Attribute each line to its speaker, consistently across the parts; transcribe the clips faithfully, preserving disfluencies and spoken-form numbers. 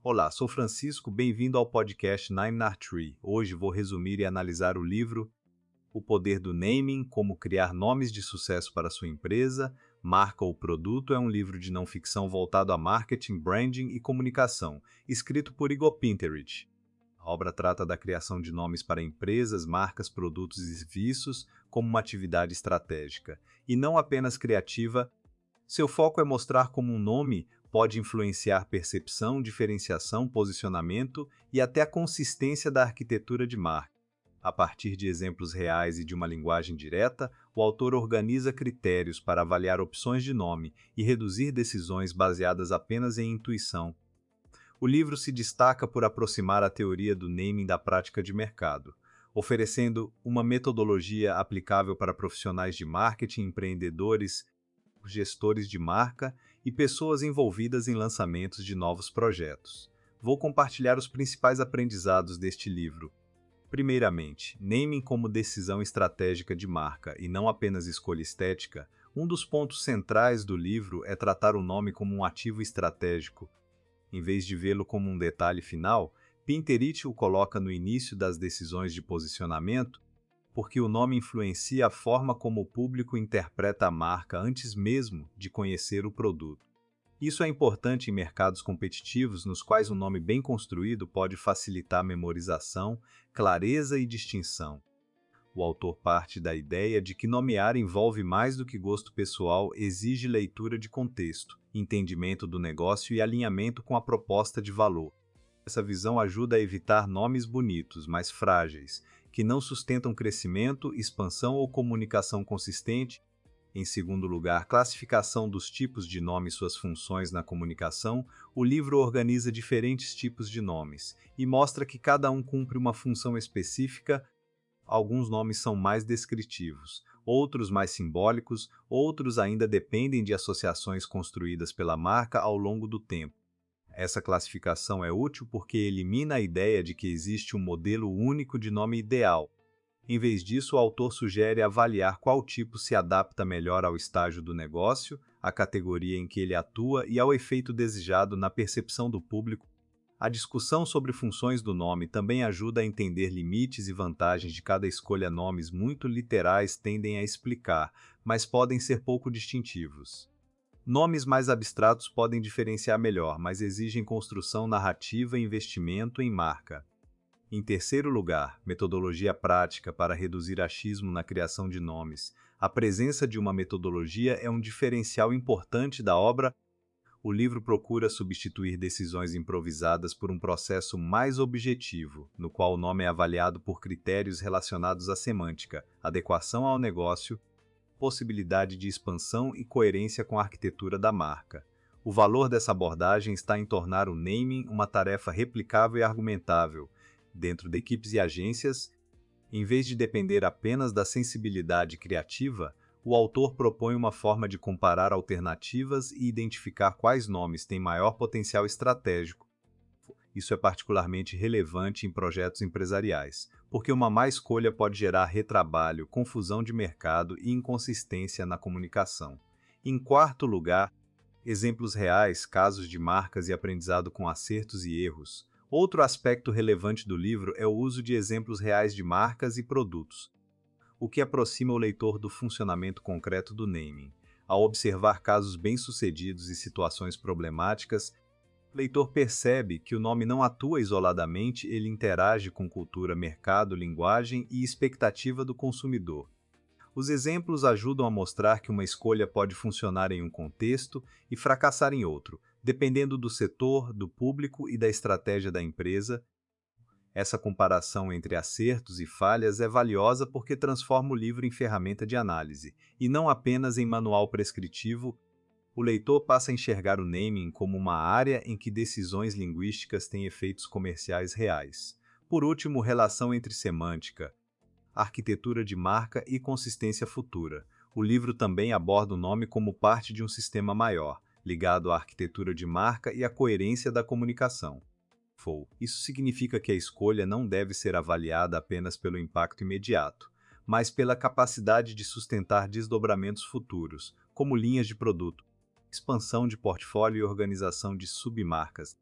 Speaker 1: Olá, sou Francisco, bem-vindo ao podcast Nine Art Tree. Hoje vou resumir e analisar o livro O Poder do Naming, Como Criar Nomes de Sucesso para Sua Empresa, Marca ou Produto. É um livro de não ficção voltado a marketing, branding e comunicação, escrito por Igor Pinterich. A obra trata da criação de nomes para empresas, marcas, produtos e serviços como uma atividade estratégica, e não apenas criativa. Seu foco é mostrar como um nome pode influenciar percepção, diferenciação, posicionamento e até a consistência da arquitetura de marca. A partir de exemplos reais e de uma linguagem direta, o autor organiza critérios para avaliar opções de nome e reduzir decisões baseadas apenas em intuição. O livro se destaca por aproximar a teoria do naming da prática de mercado, oferecendo uma metodologia aplicável para profissionais de marketing, empreendedores, gestores de marca e pessoas envolvidas em lançamentos de novos projetos. Vou compartilhar os principais aprendizados deste livro. Primeiramente, naming como decisão estratégica de marca e não apenas escolha estética. Um dos pontos centrais do livro é tratar o nome como um ativo estratégico. Em vez de vê-lo como um detalhe final, Pinterich o coloca no início das decisões de posicionamento, porque o nome influencia a forma como o público interpreta a marca antes mesmo de conhecer o produto. Isso é importante em mercados competitivos, nos quais um nome bem construído pode facilitar memorização, clareza e distinção. O autor parte da ideia de que nomear envolve mais do que gosto pessoal, exige leitura de contexto, entendimento do negócio e alinhamento com a proposta de valor. Essa visão ajuda a evitar nomes bonitos, mas frágeis, que não sustentam crescimento, expansão ou comunicação consistente. Em segundo lugar, classificação dos tipos de nome e suas funções na comunicação. O livro organiza diferentes tipos de nomes e mostra que cada um cumpre uma função específica. Alguns nomes são mais descritivos, outros mais simbólicos, outros ainda dependem de associações construídas pela marca ao longo do tempo. Essa classificação é útil porque elimina a ideia de que existe um modelo único de nome ideal. Em vez disso, o autor sugere avaliar qual tipo se adapta melhor ao estágio do negócio, à categoria em que ele atua e ao efeito desejado na percepção do público. A discussão sobre funções do nome também ajuda a entender limites e vantagens de cada escolha. Nomes muito literais tendem a explicar, mas podem ser pouco distintivos. Nomes mais abstratos podem diferenciar melhor, mas exigem construção narrativa e investimento em marca. Em terceiro lugar, metodologia prática para reduzir achismo na criação de nomes. A presença de uma metodologia é um diferencial importante da obra. O livro procura substituir decisões improvisadas por um processo mais objetivo, no qual o nome é avaliado por critérios relacionados à semântica, adequação ao negócio, possibilidade de expansão e coerência com a arquitetura da marca. O valor dessa abordagem está em tornar o naming uma tarefa replicável e argumentável dentro de equipes e agências. Em vez de depender apenas da sensibilidade criativa, o autor propõe uma forma de comparar alternativas e identificar quais nomes têm maior potencial estratégico. Isso é particularmente relevante em projetos empresariais, porque uma má escolha pode gerar retrabalho, confusão de mercado e inconsistência na comunicação. Em quarto lugar, exemplos reais, casos de marcas e aprendizado com acertos e erros. Outro aspecto relevante do livro é o uso de exemplos reais de marcas e produtos, o que aproxima o leitor do funcionamento concreto do naming. Ao observar casos bem-sucedidos e situações problemáticas, o leitor percebe que o nome não atua isoladamente, ele interage com cultura, mercado, linguagem e expectativa do consumidor. Os exemplos ajudam a mostrar que uma escolha pode funcionar em um contexto e fracassar em outro, dependendo do setor, do público e da estratégia da empresa. Essa comparação entre acertos e falhas é valiosa porque transforma o livro em ferramenta de análise, e não apenas em manual prescritivo. O leitor passa a enxergar o naming como uma área em que decisões linguísticas têm efeitos comerciais reais. Por último, relação entre semântica, arquitetura de marca e consistência futura. O livro também aborda o nome como parte de um sistema maior, ligado à arquitetura de marca e à coerência da comunicação. Isso significa que a escolha não deve ser avaliada apenas pelo impacto imediato, mas pela capacidade de sustentar desdobramentos futuros, como linhas de produto, expansão de portfólio e organização de submarcas.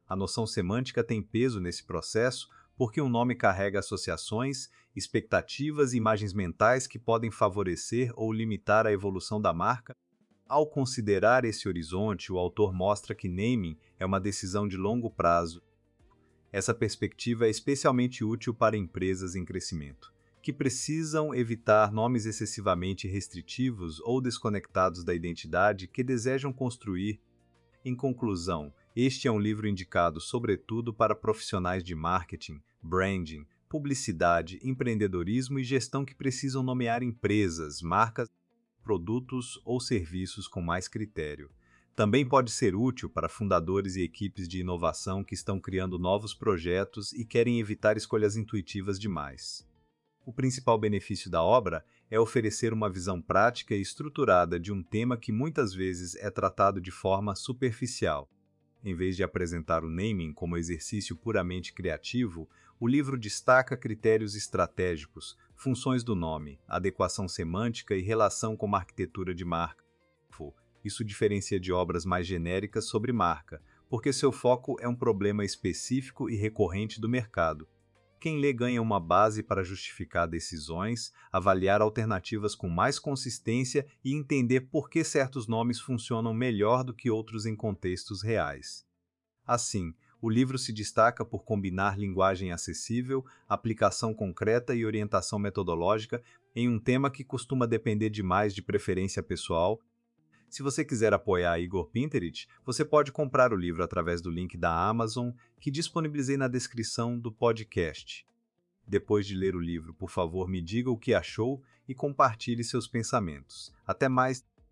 Speaker 1: A noção semântica tem peso nesse processo porque um nome carrega associações, expectativas e imagens mentais que podem favorecer ou limitar a evolução da marca. Ao considerar esse horizonte, o autor mostra que naming é uma decisão de longo prazo. Essa perspectiva é especialmente útil para empresas em crescimento, que precisam evitar nomes excessivamente restritivos ou desconectados da identidade que desejam construir. Em conclusão, este é um livro indicado sobretudo para profissionais de marketing, branding, publicidade, empreendedorismo e gestão que precisam nomear empresas, marcas, produtos ou serviços com mais critério. Também pode ser útil para fundadores e equipes de inovação que estão criando novos projetos e querem evitar escolhas intuitivas demais. O principal benefício da obra é oferecer uma visão prática e estruturada de um tema que muitas vezes é tratado de forma superficial. Em vez de apresentar o naming como exercício puramente criativo, o livro destaca critérios estratégicos, funções do nome, adequação semântica e relação com uma arquitetura de marca. Isso diferencia de obras mais genéricas sobre marca, porque seu foco é um problema específico e recorrente do mercado. Quem lê ganha uma base para justificar decisões, avaliar alternativas com mais consistência e entender por que certos nomes funcionam melhor do que outros em contextos reais. Assim, o livro se destaca por combinar linguagem acessível, aplicação concreta e orientação metodológica em um tema que costuma depender demais de preferência pessoal. Se você quiser apoiar Igor Pinterich, você pode comprar o livro através do link da Amazon, que disponibilizei na descrição do podcast. Depois de ler o livro, por favor, me diga o que achou e compartilhe seus pensamentos. Até mais!